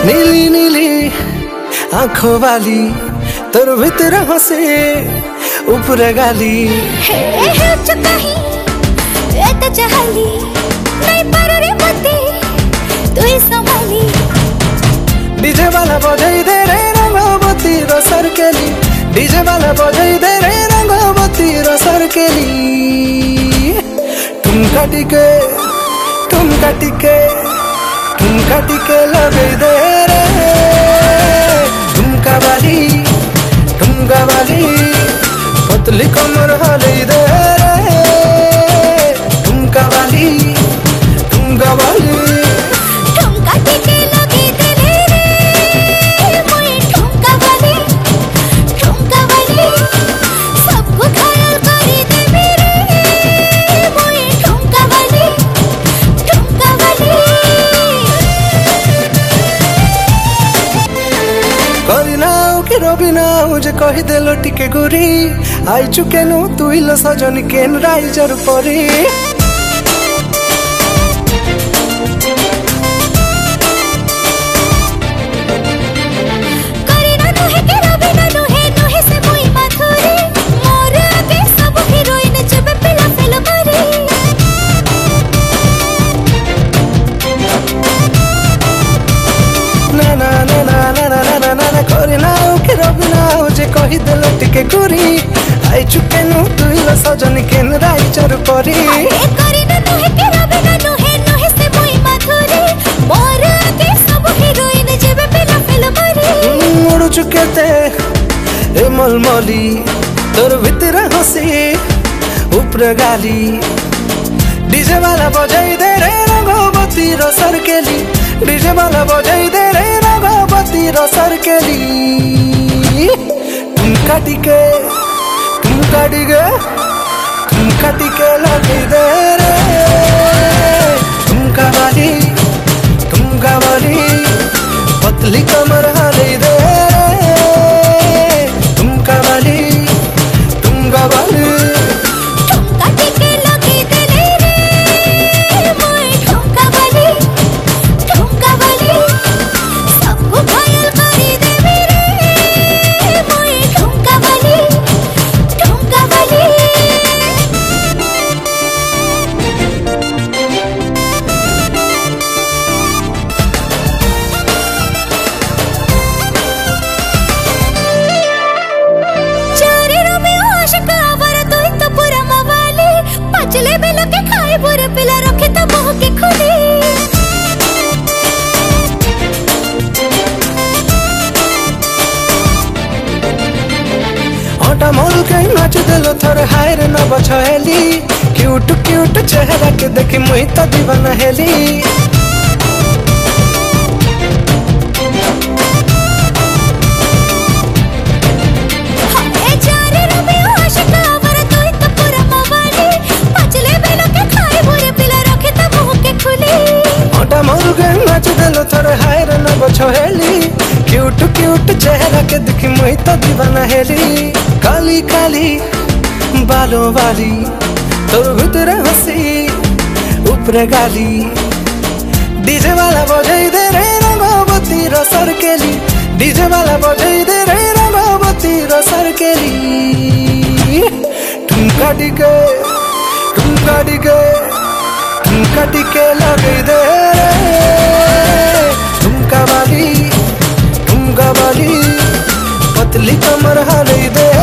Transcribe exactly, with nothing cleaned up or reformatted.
नीली नीली आंखों वाली तोर भीतर हंसे ऊपर गाली हे हे चुकाही ए त चाहली नहीं पारो रे मते तू ही संभाली डीजे वाला बजाई दे रे रंगवती रो सरकेली डीजे वाला बजाई दे रे रंगवती रो सरकेली ठुमका टिके ठुमका टिके ठुमका टिके लगे दे रे ठुमका वाली ठुमका वाली पतली कमर हाले दे रे ठुमका वाली ठुमका वाली ठुमका टिके लगे दे रे मोए ठुमका वाली ठुमका वाली सबको घायल करी दे मेरे मोए ठुमका वाली ठुमका वाली करिनाऊ कि रबिनाऊ जे कहि देलो टिके गुरी आई चुकेनु तू इलो सजनी केन राइजर परी करिना नहे के रबिना नहे नहे से मोई माथुरी मोर आगे सब हीरोइन जब पिला फेल मारी ना ना ना ना ना ना ना ना ना करिनाऊ कि रबिनाऊ जे कहि देलो टिके गुरी आई चुकेनु तू इलो सजनी केन राइजर परी ए करिना नहे के रबिना नहे नहे से मोई माथुरी मोर आगे सब हीरोइन जब पिला फेल मारी मुड़ चुके थे ए मलमली तोर भीतर हंसी ऊपर गाली डीजे वाला बजाई दे रे रंगवती रो सरकेली डीजे वाला बजाई दे रे रंगवती रो सरकेली ठुमका टिके ठुमका टिके ठुमका टिके लगे दे रे ठुमका वाली ठुमका वाली पतली कमर हाले दे रे ठुमका वाली ठुमका वाली ठुमका टिके लगे दे रे मोए ठुमका वाली ठुमका वाली सबको घायल करी दे मेरे मोए ठुमका वाली ठुमका वाली चारे रमे आशिक आवर तू ही तो पूरा मवाली पचले बेलो के खाए बुरे पिला रखे तो मुंह के खुली हटा मोल के नाच देलो थोर हायर न बछहेली क्यूट क्यूट चेहरा के देखी मुई तो दीवाना हेली ए चारे रमे आशिक आवर तू ही तो पूरा मवाली पचले बेलो के खाए बुरे पिला रखे तो मुंह के खुली हटा मोल के नाच देलो थोर हायर न बछहेली क्यूट क्यूट चेहरा के देखी मुई तो दीवाना हेली काली काली बालों वाली तोर भीतर हंसी ऊपर गाली डीजे वाला बजाई दे रे रंगवती रो सरकेली डीजे वाला बजाई दे रे रंगवती रो सरकेली ठुमका टिके ठुमका टिके ठुमका टिके लगे दे रे ठुमका वाली ठुमका वाली पतली कमर हाले दे